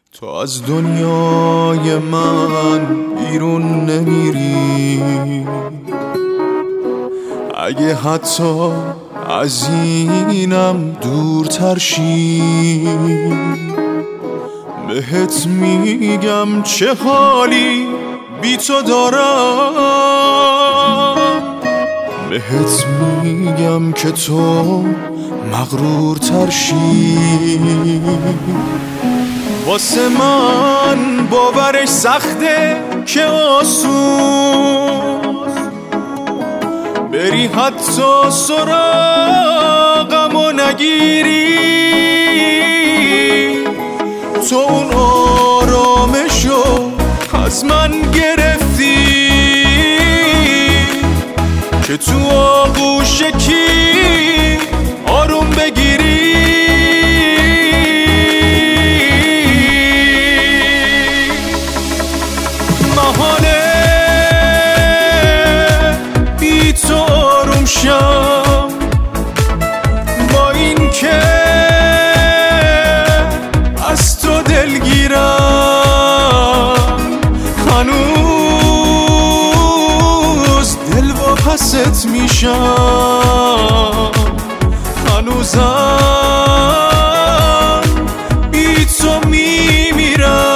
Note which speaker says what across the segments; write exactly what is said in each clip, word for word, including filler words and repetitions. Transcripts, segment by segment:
Speaker 1: تو از دنیای من بیرون نمیری، اگه حتی از اینم دورتر شی. بهت میگم چه حالی بی تو دارم، بهت میگم که تو مغرورتر شی. واسه من باورش سخته که آسون بری حتی سراغم و نگیری. تو اون آرامشو از من گرفتی که تو آغوش کی آروم بگیری. محاله بی تو آروم شم، با این که از تو دلگیرم، هنوز دل و پست میشم، هنوزم بی تو میمیرم.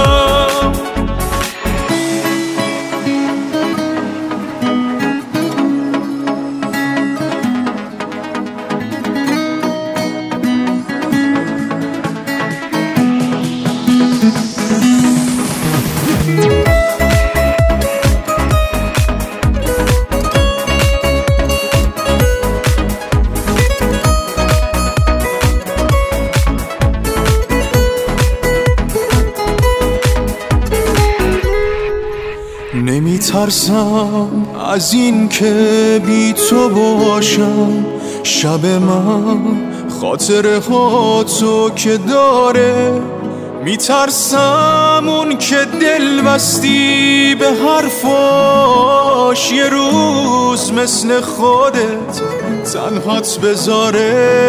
Speaker 1: نمی ترسم از این که بی تو باشم، شب من خاطره ها تو که داره. می ترسم اون که دل بستی به حرفاش یه روز مثل خودت تنهات بذاره.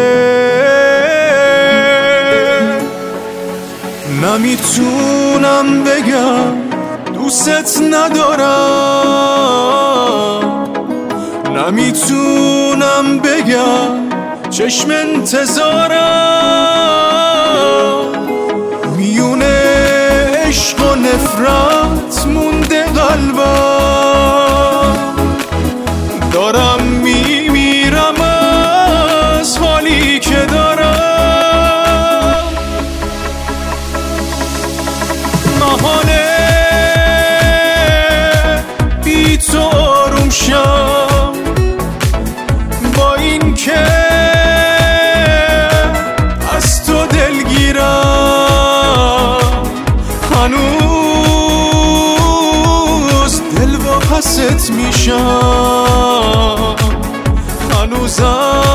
Speaker 1: نمیتونم بگم دوست ندارم، نمیتونم بگم چشم انتظارم، میونه عشق و نفرت مونده قلبم، دارم میمیرم از حالی که دارم. محاله بی تو آروم شم، با این که از تو دلگیرم، هنوز دل و پست میشم، هنوزم